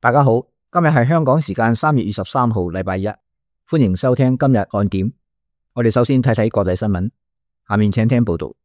大家好，今日係香港時間3月23號，禮拜一，歡迎收聽今日看點。我哋首先睇睇國際新聞，下面請聽報道。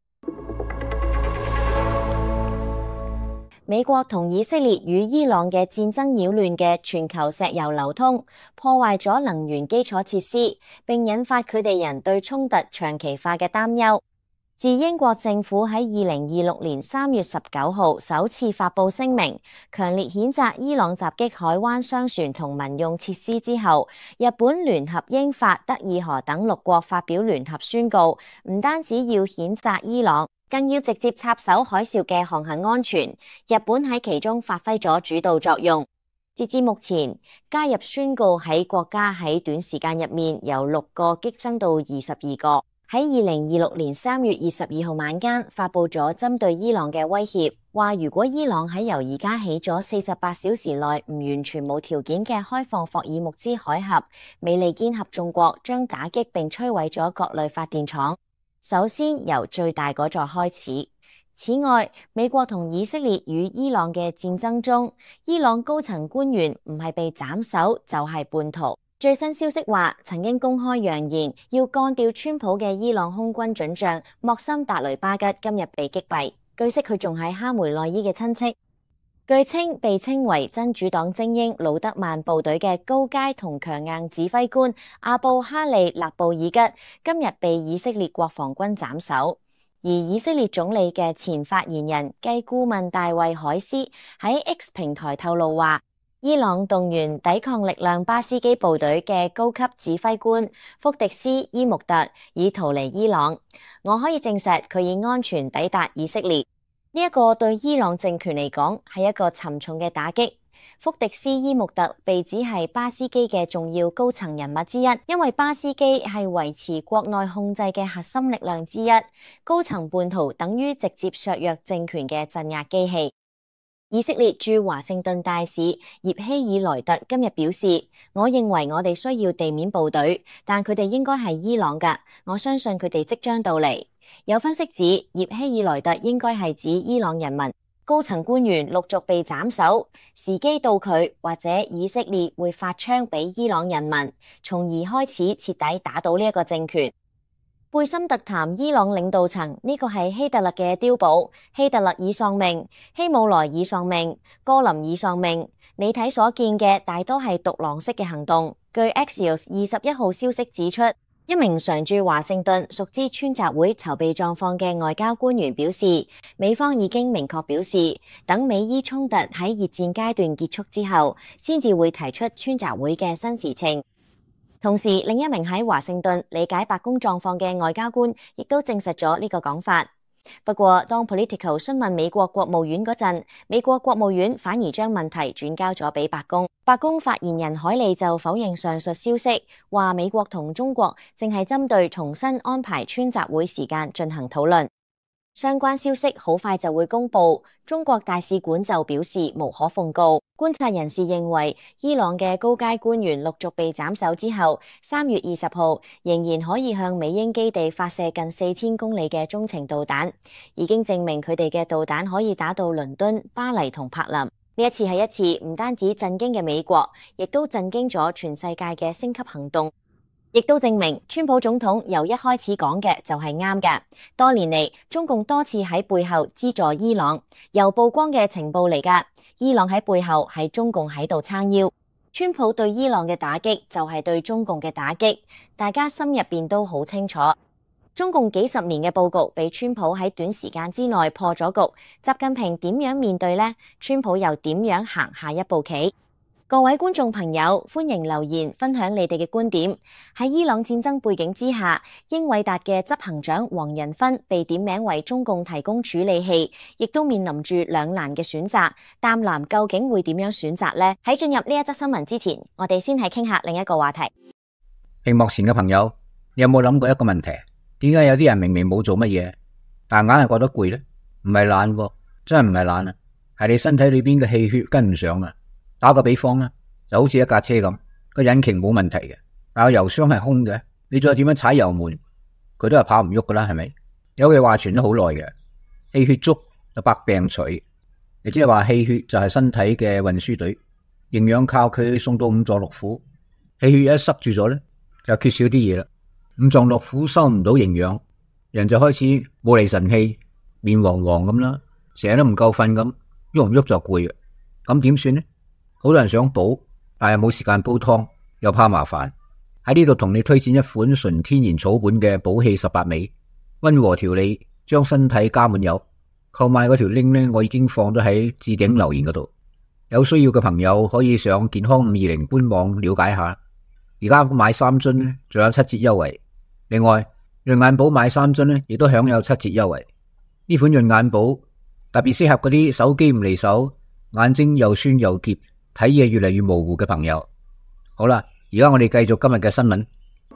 美國同以色列與伊朗嘅戰爭擾亂嘅全球石油流通，破壞咗能源基礎設施，並引發佢哋人對衝突長期化嘅擔憂。自英國政府喺2026年3月19號首次發布聲明，強烈譴責伊朗襲擊海灣商船同民用設施之後，日本、聯合英法德意荷等6國發表聯合宣告，唔單止要譴責伊朗，更要直接插手海嘯嘅航行安全。日本喺其中發揮咗主導作用。截至目前，加入宣告喺國家喺短時間入面由6個激增到22個。喺2026年3月22號晚間發佈咗針對伊朗嘅威脅，話如果伊朗喺由而家起咗48小時內唔完全無條件嘅開放霍爾木茲海峽，美利堅合眾國將打擊並摧毀咗各類發電廠，首先由最大嗰座開始。此外，美國同以色列與伊朗嘅戰爭中，伊朗高層官員唔係被斬首就係叛徒。最新消息話，曾經公開揚言要幹掉川普嘅伊朗空軍准將莫森達雷巴吉今日被擊斃。據悉佢仲係哈梅內伊嘅親戚。據稱被稱為真主黨精英魯德曼部隊嘅高階同強硬指揮官阿布哈利勒布爾吉今日被以色列國防軍斬首。而以色列總理嘅前發言人繼顧問大衛海斯喺 X 平台透露話，伊朗動員抵抗力量巴斯基部隊嘅高級指揮官福迪斯伊木特已逃離伊朗，我可以證實佢已安全抵達以色列。呢一個對伊朗政權嚟講係一個沉重嘅打擊。福迪斯伊木特被指係巴斯基嘅重要高層人物之一，因為巴斯基係維持國內控制嘅核心力量之一，高層叛徒等於直接削弱政權嘅鎮壓機器。以色列駐華盛頓大使葉希爾萊特今日表示，我認為我哋需要地面部隊，但佢哋應該係伊朗㗎，我相信佢哋即將到嚟。有分析指葉希爾萊特應該係指伊朗人民，高層官員陸續被斬首，時機到佢或者以色列會發槍俾伊朗人民，從而開始徹底打倒呢一個政權。貝森特談伊朗領導層，呢個係希特勒嘅碉堡，希特勒已喪命，希姆萊已喪命，戈林已喪命。你睇所見嘅大多係獨狼式嘅行動。據 Axios 21號消息指出，一名常駐華盛頓、熟知川習會籌備狀況嘅外交官員表示，美方已經明確表示，等美伊衝突喺熱戰階段結束之後，先至會提出川習會嘅新時程。同時，另一名喺華盛頓理解白宮狀況嘅外交官亦都證實咗呢個講法。不過，當 Politico 詢問美國國務院嗰陣，美國國務院反而將問題轉交咗俾白宮。白宮發言人凱利就否認上述消息，話美國同中國正係針對重新安排川習會時間進行討論。相關消息好快就會公布，中國大使館就表示無可奉告。觀察人士認為，伊朗嘅高階官員陸續被斬首之後，3月20號仍然可以向美英基地發射近4000公里嘅中程導彈，已經證明佢哋嘅導彈可以打到倫敦、巴黎同柏林。呢一次係一次唔單止震驚嘅美國，亦都震驚咗全世界嘅升級行動。亦都證明川普總統由一開始講嘅就係啱嘅。多年嚟，中共多次喺背後資助伊朗，由曝光嘅情報嚟㗎。伊朗喺背後係中共喺度撐腰。川普對伊朗嘅打擊就係對中共嘅打擊，大家心入邊都好清楚。中共幾十年嘅佈局被川普喺短時間之內破咗局。習近平點樣面對呢？川普又點樣行下一步棋？各位觀眾朋友，歡迎留言分享你哋嘅觀點。喺伊朗戰爭背景之下，英偉達嘅執行長黃仁勳被點名為中共提供處理器，亦都面臨住兩難嘅選擇。淡藍究竟會點樣選擇呢？喺進入呢一則新聞之前，我哋先係傾下另一個話題。 屏幕前嘅朋友，你有冇諗過一個問題？點解有啲人明明冇做乜嘢，但硬係覺得攰呢？唔係懶喎，真係唔係懶啊，係你身體裏邊嘅氣血跟唔上啊。打個比方啦，就好似一架車咁，個引擎冇問題嘅，但係油箱係空嘅，你再點樣踩油門，佢都係跑唔喐噶啦，係咪？有句話傳咗好耐嘅，氣血足就百病除，亦即係話氣血就係身體嘅運輸隊， 營養靠佢送到五臟六腑，氣血一塞住咗咧，就缺少啲嘢啦。五臟六腑收唔到營養，人就開始冇嚟神氣，面黃黃咁啦，成日都唔夠瞓咁，喐唔喐就攰嘅。咁點算呢？好多人想補，但係冇時間煲湯，又怕麻煩。喺呢度同你推薦一款純天然草本嘅補氣18味，溫和調理，將身體加滿油。購買嗰條 link 呢，我已經放咗喺置頂留言嗰度，有需要嘅朋友可以上健康520官網了解下。而家買3樽呢，仲有7折優惠。另外，潤眼寶買3樽呢，亦都享有7折優惠。呢款潤眼寶特別適合嗰啲手機唔離手，眼睛又酸又澀，睇嘢越嚟越模糊嘅朋友。好啦，而家我哋繼續今日嘅新聞。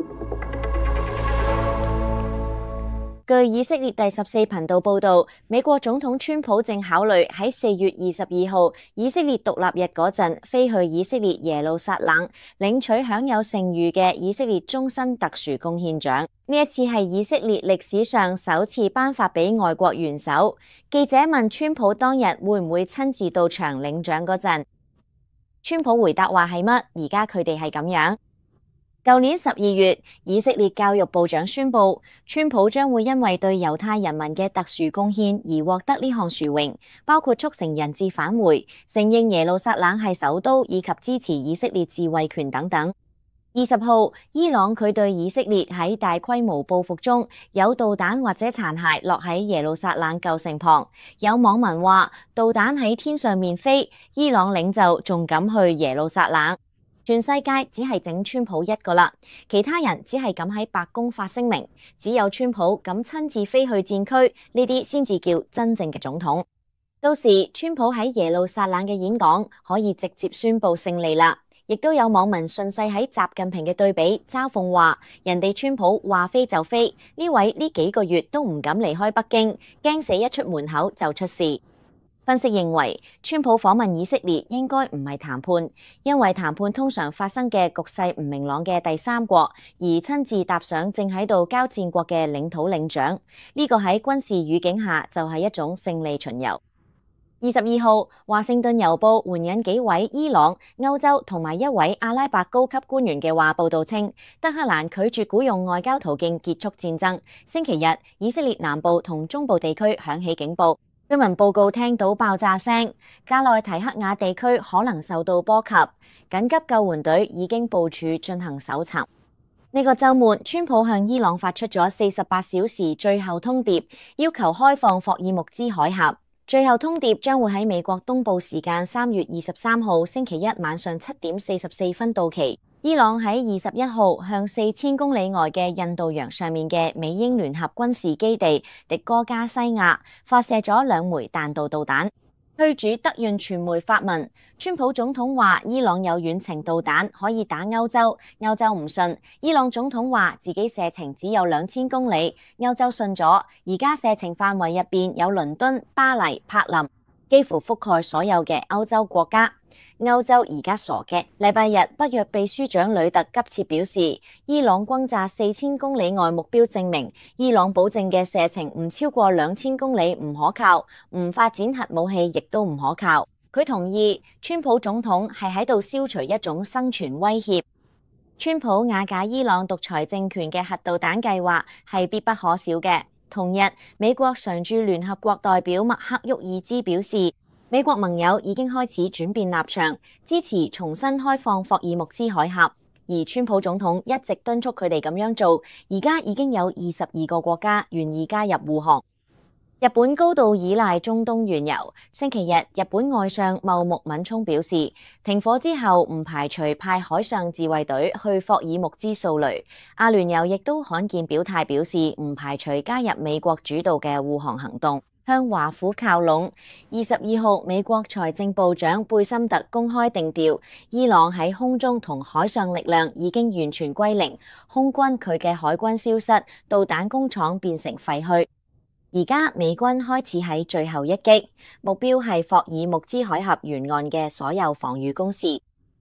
據以色列第14頻道報導，美國總統川普正考慮喺4月22號以色列獨立日嗰陣飛去以色列耶路撒冷領取享有盛譽嘅以色列終身特殊貢獻獎。呢一次係以色列歷史上首次頒發俾外國元首。記者問川普當日會唔會親自到場領獎嗰陣，川普回答話係乜？而家佢哋係咁樣。舊年12月，以色列教育部長宣布，川普將會因為對猶太人民嘅特殊貢獻而獲得呢項殊榮，包括促成人質返回、承認耶路撒冷係首都以及支持以色列自衛權等等。20號，伊朗佢對以色列喺大規模報復中有導彈或者殘骸落喺耶路撒冷舊城旁。有網民話，導彈喺天上面飛，伊朗領袖仲敢去耶路撒冷。全世界只係整川普一個啦，其他人只係敢喺白宮發聲明，只有川普敢親自飛去戰區，呢啲先至叫真正嘅總統。到時川普喺耶路撒冷嘅演講可以直接宣布勝利啦。亦都有網民順勢喺習近平嘅對比嘲諷話，人哋川普話飛就飛，呢位呢幾個月都唔敢離開北京，驚死一出門口就出事。分析認為，川普訪問以色列應該唔係談判，因為談判通常發生嘅局勢唔明朗嘅第三國，而親自踏上正喺度交戰國嘅領土領獎，呢個喺軍事語境下就係一種勝利巡遊。22號，華盛頓郵報援引幾位伊朗、歐洲同埋一位阿拉伯高級官員嘅話報道稱，德黑蘭拒絕僱用外交途徑結束戰爭。星期日，以色列南部同中部地區響起警報。居民報告聽到爆炸聲，加內提克亞地區可能受到波及，緊急救援隊已經部署進行搜尋。呢個週末，川普向伊朗發出咗48小時最後通牒，要求開放霍爾木茲海峽。最後通牒將會喺美國東部時間3月23號星期一晚上7點44分到期。伊朗喺21號向4000公里外嘅印度洋上面嘅美英聯合軍事基地迪戈加西亞發射咗2枚彈道導彈。據主德潤傳媒發文，川普總統話伊朗有遠程導彈可以打歐洲，歐洲唔信。伊朗總統話自己射程只有2000公里，歐洲信咗。而家射程範圍入邊有倫敦、巴黎、柏林，幾乎覆蓋所有嘅歐洲國家。歐洲而家傻嘅。禮拜日，北約秘書長呂特急切表示，伊朗轟炸4000公里外目標，證明伊朗保證嘅射程唔超過2000公里唔可靠，唔發展核武器亦都唔可靠。佢同意川普總統係喺度消除一種生存威脅。川普瓦解伊朗獨裁政權嘅核導彈計劃係必不可少嘅。同日，美國常駐聯合國代表麥克沃爾茲表示，美國盟友已經開始轉變立場，支持重新開放霍爾木茲海峽，而川普總統一直敦促佢哋咁樣做。而家已經有22個國家願意加入護航。日本高度依賴中東原油。星期日，日本外相茂木敏充表示，停火之後唔排除派海上自衛隊去霍爾木茲掃雷。阿聯酋亦都罕見表態，表示唔排除加入美國主導嘅護航行動，向華府靠攏。22號，美國財政部長貝森特公開定調，伊朗喺空中同海上力量已經完全歸零，空軍佢嘅海軍消失，導彈工廠變成廢墟。而家美軍開始喺最後一擊，目標係霍爾木茲海峽沿岸嘅所有防禦工事。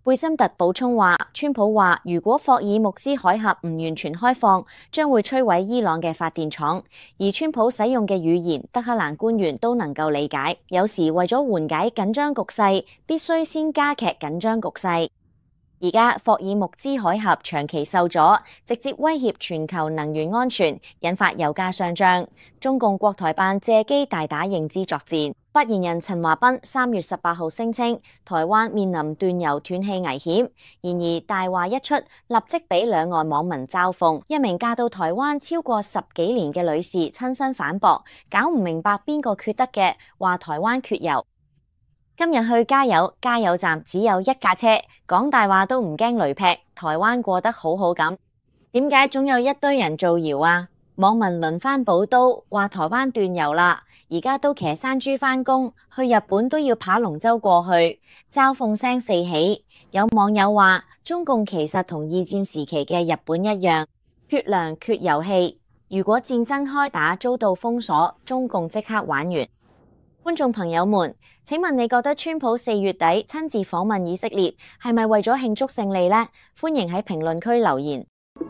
貝森特補充話，川普話如果霍爾木茲海峽唔完全開放，將會摧毀伊朗嘅發電廠。而川普使用嘅語言，德黑蘭官員都能夠理解。有時為咗緩解緊張局勢，必須先加劇緊張局勢。而家霍爾木茲海峽長期受阻，直接威脅全球能源安全，引發油價上漲。中共國台辦借機大打認知作戰。發言人陳華斌3月18號聲稱，台灣面臨斷油斷氣危險。然而大話一出，立即俾兩岸網民嘲諷。一名嫁到台灣超過10幾年嘅女士親身反駁，搞唔明白邊個缺德嘅，話台灣缺油。今日去加油，加油站只有1架車，講大話都唔驚雷劈，台灣過得好好咁。點解總有一堆人造謠啊？網民輪番補刀，話台灣斷油啦，而家都騎山豬返工，去日本都要爬龍舟過去，嘲諷聲四起。有網友話，中共其實同2戰時期嘅日本一樣，缺糧缺油氣。如果戰爭開打遭到封鎖，中共即刻玩完。觀眾朋友們，請問你覺得川普4月底親自訪問以色列，係咪為咗慶祝勝利呢？歡迎喺評論區留言。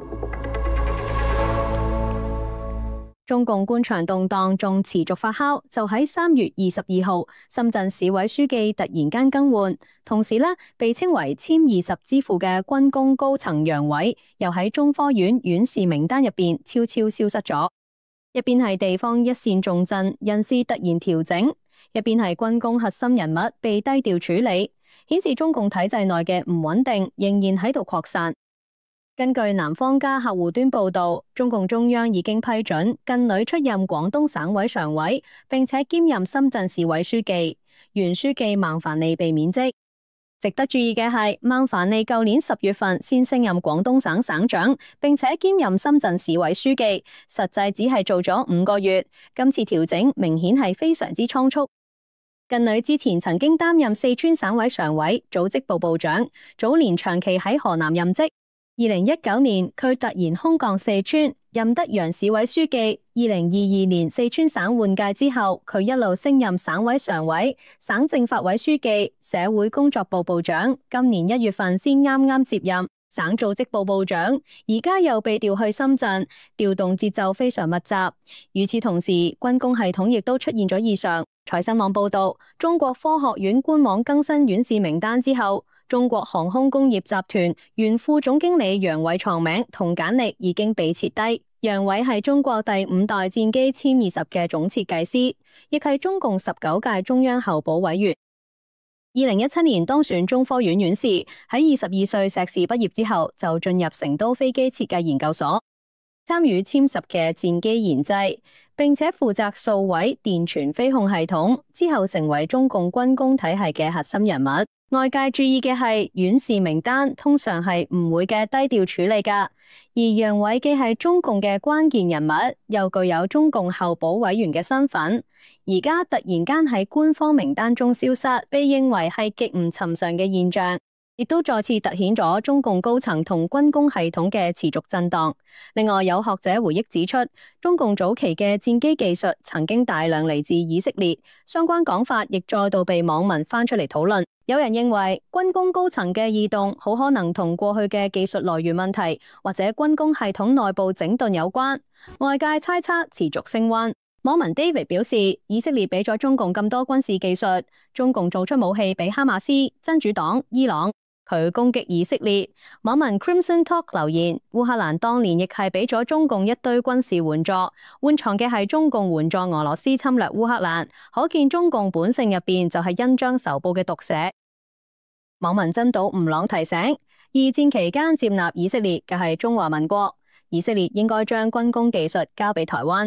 中共官場動盪仲持續發酵，就喺3月22號，深圳市委書記突然間更換，同時被稱為殲20之父嘅軍工高層楊偉，又喺中科院院士名單入邊悄悄消失咗。一邊係地方一線重鎮人事突然調整，一邊係軍工核心人物被低調處理，顯示中共體制內嘅唔穩定仍然喺度擴散。根據南方家客戶端報道，中共中央已經批准近女出任廣東省委常委，並且兼任深圳市委書記，原書記孟凡利被免職。值得注意嘅係，孟凡利舊年10月份先升任廣東省省長，並且兼任深圳市委書記，實際只係做咗5個月。今次調整明顯係非常之倉促。近女之前曾經擔任四川省委常委、組織部部長，早年長期喺河南任職。2019年，佢突然空降四川，任德陽市委書記。2022年四川省換屆之後，佢一路升任省委常委、省政法委書記、社會工作部部長。今年1月份先啱啱接任省組織部部長，而家又被調去深圳，調動節奏非常密集。與此同時，軍工系統亦都出現咗異常。財新網報道，中國科學院官網更新院士名單之後，中國航空工業集團原副總經理楊偉床名同簡歷已經被撤低。楊偉係中國第5代戰機殲20嘅總設計師，亦係中共19屆中央候補委員。2017年當選中科院院士，喺22歲碩士畢業之後就進入成都飛機設計研究所，參與殲10嘅戰機研製，並且負責數位電傳飛控系統，之後成為中共軍工體系嘅核心人物。外界注意嘅係，院士名單通常係唔會嘅低調處理噶，而楊偉既係中共嘅關鍵人物，又具有中共候補委員嘅身份，而家突然間喺官方名單中消失，被認為係極唔尋常嘅現象，亦都再次凸顯咗中共高層同軍工系統嘅持續震盪。另外，有學者回憶指出，中共早期嘅戰機技術曾經大量嚟自以色列，相關講法亦再度被網民翻出嚟討論。有人認為軍工高層嘅異動好可能同過去嘅技術來源問題或者軍工系統內部整頓有關，外界猜測持續升溫。網民 David 表示，以色列俾咗中共咁多軍事技術，中共做出武器俾哈馬斯、真主黨、伊朗，佢攻擊以色列。網民 Crimson Talk 留言，烏克蘭當年亦係俾咗中共一堆軍事援助，換藏嘅係中共援助俄羅斯侵略烏克蘭，可見中共本性入邊就係恩將仇報嘅毒蛇。網民真島吳朗提醒，二戰期間接納以色列嘅係中華民國，以色列應該將軍工技術交俾台灣。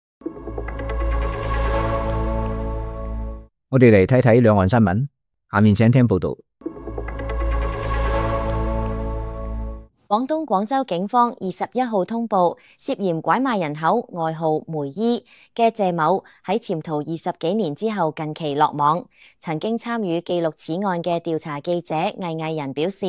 我哋嚟睇睇兩岸新聞，下面請聽報道。 廣東廣州警方21號通報，涉嫌拐賣人口外號梅姨嘅謝某喺潛逃20幾年之後近期落網。曾經參與記錄此案嘅調查記者魏毅人表示，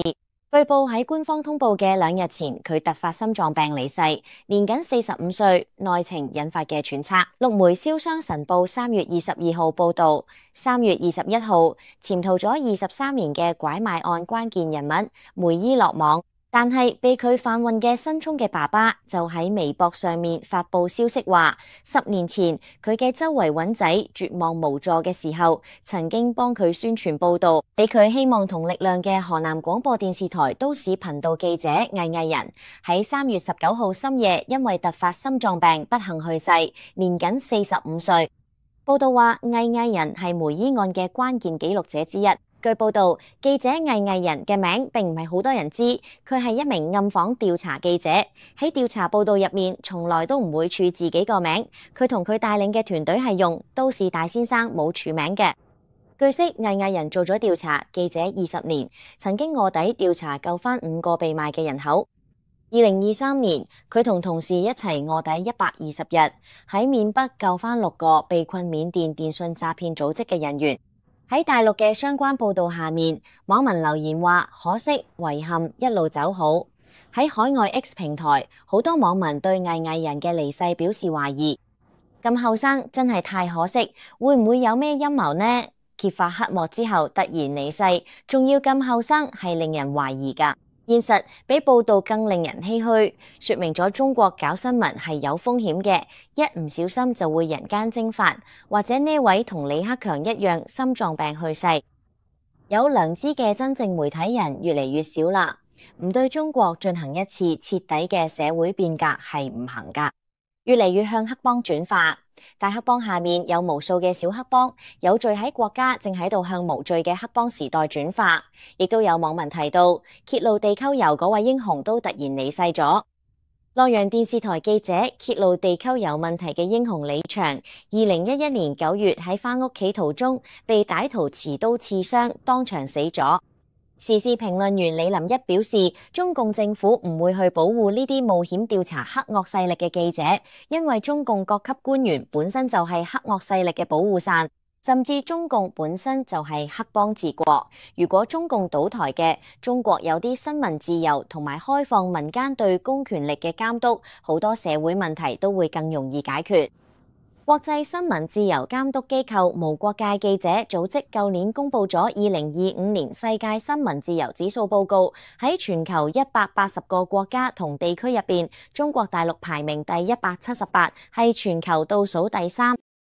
據報喺官方通報嘅2日前，佢突發心臟病離世，年僅45歲，內情引發嘅揣測。陸媒消商晨報3月22號報導，3月21號，潛逃咗23年嘅拐賣案關鍵人物梅伊落網。但係被佢販運嘅新聰嘅爸爸就喺微博上面發佈消息話，10年前佢嘅周圍揾仔絕望無助嘅時候，曾經幫佢宣傳報導，俾佢希望同力量嘅河南廣播電視台都市頻道記者魏毅人喺3月19號深夜因為突發心臟病不幸去世，年僅45歲。報導話魏毅人係梅伊案嘅關鍵記錄者之一。據報道，記者魏毅人嘅名並唔係好多人知，佢係一名暗訪調查記者，喺調查報道入面從來都唔會署自己個名，佢同佢帶領嘅團隊係用都市大先生冇署名嘅。據悉，魏毅人做咗調查記者20年，曾經臥底調查救翻5個被賣嘅人口。2023年，佢同同事一齊臥底120日，喺緬北救翻6個被困緬甸電信詐騙組織嘅人員。喺大陸嘅相關報道下面，網民留言話：可惜、遺憾，一路走好。喺海外 X 平台，好多網民對魏毅人嘅離世表示懷疑。咁後生真係太可惜，會唔會有咩陰謀呢？揭發黑幕之後突然離世，仲要咁後生，係令人懷疑㗎。現實比報道更令人唏噓，說明咗中國搞新聞係有風險嘅，一唔小心就會人間蒸發，或者呢位同李克強一樣心臟病去世。有良知嘅真正媒體人越嚟越少啦，唔對中國進行一次徹底嘅社會變革係唔行㗎，越嚟越向黑幫轉化。大黑幫下面有無數嘅小黑幫，有罪喺國家正喺度向無罪嘅黑幫時代轉化。亦都有網民提到，揭露地溝油嗰位英雄都突然離世咗。洛陽電視台記者揭露地溝油問題嘅英雄李翔，2011年9月喺返屋企途中被歹徒持刀刺傷，當場死咗。時事評論員李林一表示，中共政府唔會去保護呢啲冒險調查黑惡勢力嘅記者，因為中共各級官員本身就係黑惡勢力嘅保護傘，甚至中共本身就係黑幫治國。如果中共倒台嘅，中國有啲新聞自由同埋開放民間對公權力嘅監督，好多社會問題都會更容易解決。國際新聞自由監督機構無國界記者組織舊年公布咗2025年世界新聞自由指數報告，喺全球180個國家同地區入邊，中國大陸排名第178，係全球倒數第3。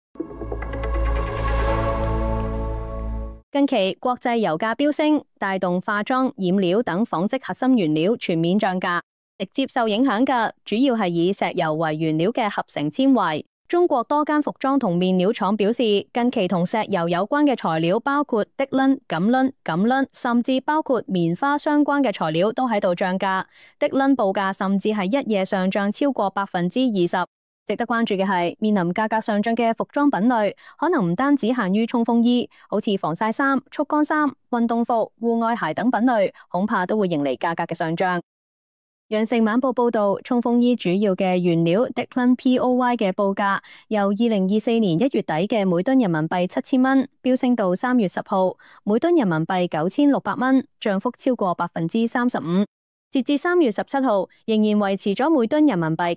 近期國際油價飆升，帶動化妝、染料等紡織核心原料全面漲價，直接受影響嘅主要係以石油為原料嘅合成纖維。中國多間服裝同面料廠表示，近期同石油有關嘅材料，包括滌綸、錦綸，甚至包括棉花相關嘅材料都喺度漲價。滌綸報價甚至係一夜上漲超過20%。值得關注嘅係，面臨價格上漲嘅服裝品類，可能唔單止限於衝鋒衣，好似防曬衫、速乾衫、運動服、戶外鞋等品類，恐怕都會迎嚟價格嘅上漲。羊城晚報報道，衝鋒衣主要嘅原料滌綸 POY 嘅報價由2024年1月底嘅每噸人民幣7000蚊，飆升到3月10號每噸人民幣9600蚊，漲幅超過35%。截至3月17號，仍然維持咗每噸人民幣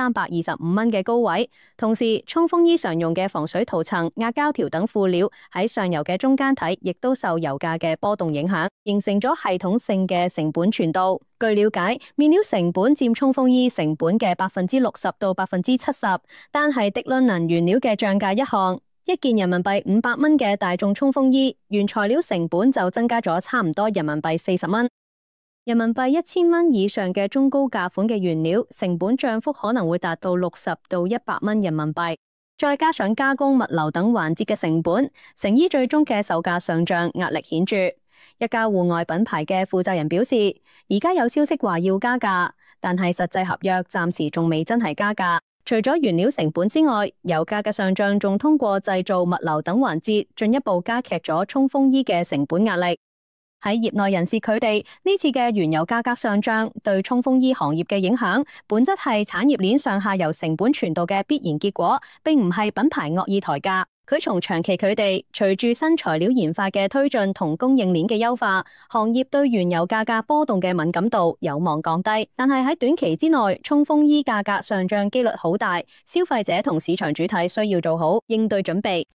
9325蚊嘅高位。同時，衝鋒衣常用嘅防水塗層、壓膠條等輔料喺上游嘅中間體，亦都受油價嘅波動影響，形成咗系統性嘅成本傳導。據了解，面料成本佔衝鋒衣成本嘅60%到70%，單係滌綸能原料嘅漲價一項，一件人民幣500蚊嘅大眾衝鋒衣，原材料成本就增加咗差唔多人民幣40蚊。人民幣1000蚊以上嘅中高價款嘅原料成本漲幅可能會達到60到100蚊人民幣，再加上加工、物流等環節嘅成本，成衣最終嘅售價上漲壓力顯著。一家戶外品牌嘅負責人表示，而家有消息話要加價，但係實際合約暫時仲未真係加價。除咗原料成本之外，油價嘅上漲仲通過製造、物流等環節進一步加劇咗衝鋒衣嘅成本壓力。喺業內人士佢哋呢次嘅原油價格上漲對衝鋒衣行業嘅影響，本質係產業鏈上下游成本傳導嘅必然結果，並唔係品牌惡意抬價。 佢從長期距離，隨住新材料研發嘅推進同供應鏈嘅優化，行業對原油價格波動嘅敏感度有望降低。但係喺短期之內，衝鋒衣價格上漲機率好大，消費者同市場主體需要做好應對準備。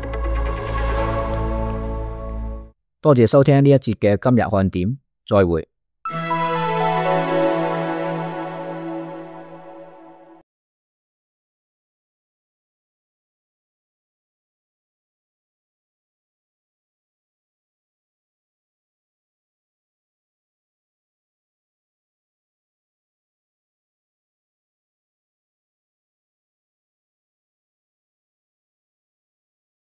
多謝收聽呢一節嘅今日看點，再會。